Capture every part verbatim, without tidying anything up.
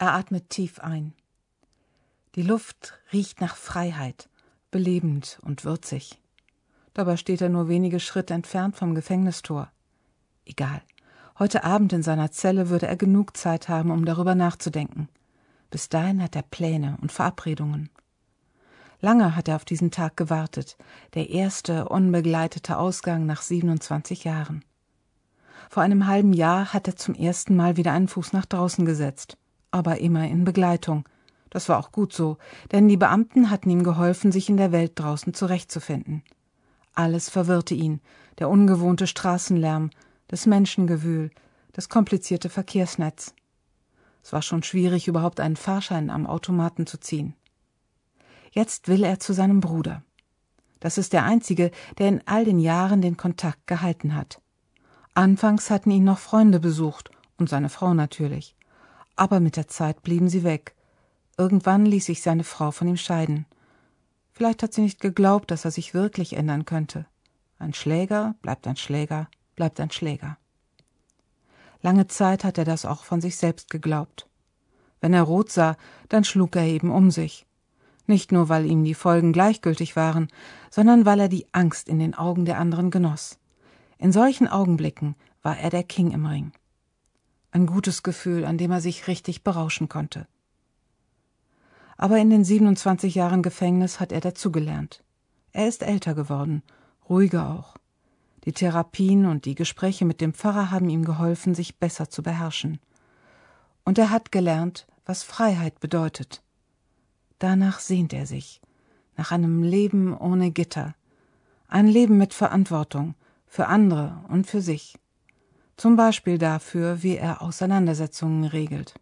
Er atmet tief ein. Die Luft riecht nach Freiheit, belebend und würzig. Dabei steht er nur wenige Schritte entfernt vom Gefängnistor. Egal, heute Abend in seiner Zelle würde er genug Zeit haben, um darüber nachzudenken. Bis dahin hat er Pläne und Verabredungen. Lange hat er auf diesen Tag gewartet, der erste unbegleitete Ausgang nach siebenundzwanzig Jahren. Vor einem halben Jahr hat er zum ersten Mal wieder einen Fuß nach draußen gesetzt, aber immer in Begleitung. Das war auch gut so, denn die Beamten hatten ihm geholfen, sich in der Welt draußen zurechtzufinden. Alles verwirrte ihn, der ungewohnte Straßenlärm, das Menschengewühl, das komplizierte Verkehrsnetz. Es war schon schwierig, überhaupt einen Fahrschein am Automaten zu ziehen. Jetzt will er zu seinem Bruder. Das ist der einzige, der in all den Jahren den Kontakt gehalten hat. Anfangs hatten ihn noch Freunde besucht und seine Frau natürlich. Aber mit der Zeit blieben sie weg. Irgendwann ließ sich seine Frau von ihm scheiden. Vielleicht hat sie nicht geglaubt, dass er sich wirklich ändern könnte. Ein Schläger bleibt ein Schläger, bleibt ein Schläger. Lange Zeit hat er das auch von sich selbst geglaubt. Wenn er rot sah, dann schlug er eben um sich. Nicht nur, weil ihm die Folgen gleichgültig waren, sondern weil er die Angst in den Augen der anderen genoss. In solchen Augenblicken war er der King im Ring. Ein gutes Gefühl, an dem er sich richtig berauschen konnte. Aber in den siebenundzwanzig Jahren Gefängnis hat er dazugelernt. Er ist älter geworden, ruhiger auch. Die Therapien und die Gespräche mit dem Pfarrer haben ihm geholfen, sich besser zu beherrschen. Und er hat gelernt, was Freiheit bedeutet. Danach sehnt er sich, nach einem Leben ohne Gitter, ein Leben mit Verantwortung, für andere und für sich. Zum Beispiel dafür, wie er Auseinandersetzungen regelt.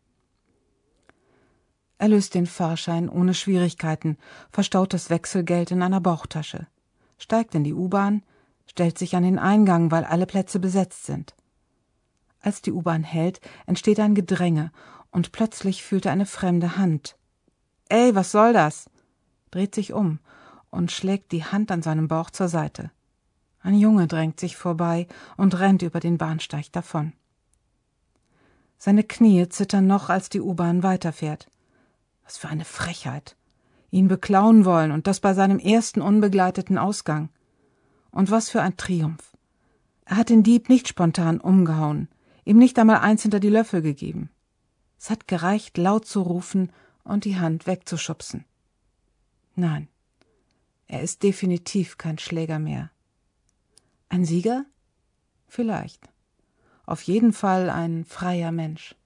Er löst den Fahrschein ohne Schwierigkeiten, verstaut das Wechselgeld in einer Bauchtasche, steigt in die U-Bahn, stellt sich an den Eingang, weil alle Plätze besetzt sind. Als die U-Bahn hält, entsteht ein Gedränge und plötzlich fühlt er eine fremde Hand. »Ey, was soll das?« dreht sich um und schlägt die Hand an seinem Bauch zur Seite. Ein Junge drängt sich vorbei und rennt über den Bahnsteig davon. Seine Knie zittern noch, als die U-Bahn weiterfährt. Was für eine Frechheit! Ihn beklauen wollen und das bei seinem ersten unbegleiteten Ausgang. Und was für ein Triumph! Er hat den Dieb nicht spontan umgehauen, ihm nicht einmal eins hinter die Löffel gegeben. Es hat gereicht, laut zu rufen und die Hand wegzuschubsen. Nein, er ist definitiv kein Schläger mehr. Ein Sieger? Vielleicht. Auf jeden Fall ein freier Mensch.